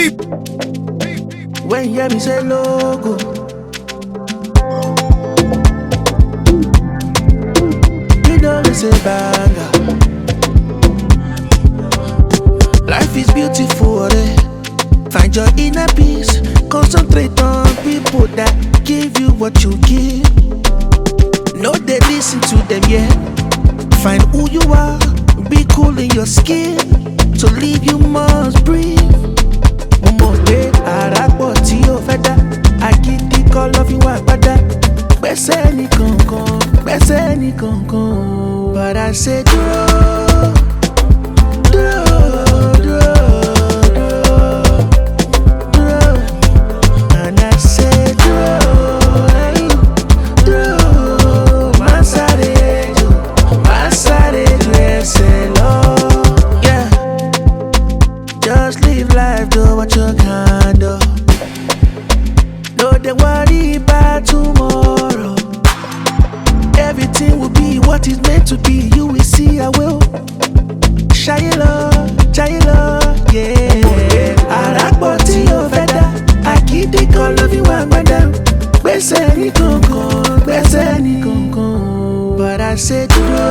When you hear me say logo, you know they say banger. Life is beautiful, eh? Find your inner peace. Concentrate on people that give you what you give. No, they listen to them, yeah. Find who you are. Be cool in your skin. To live you must breathe. Mo mọ̀ pé àràpọ̀ tí ó fẹ́ dá. Agídí kọ́ lọ́ fi wá padà. Gbẹ́sẹ̀ ní kankan, gbẹ́sẹ̀ ní kankan. But I say dúró, dúró, dúró, dúró. And I say dúró, dúró. Má sáré jù ẹsẹ̀ lọ. Yeah, just live life, do what you can do. No, they worry about tomorrow. Everything will be what it's meant to be. You will see, I will. Shayelo, yeah. Àràpọ̀ tí ó fẹ́ dá. Agídí kan ló fi wá padà. Gbẹ́sẹ̀ ní kankan, gbẹ́sẹ̀ ní kankan. But I say dúró.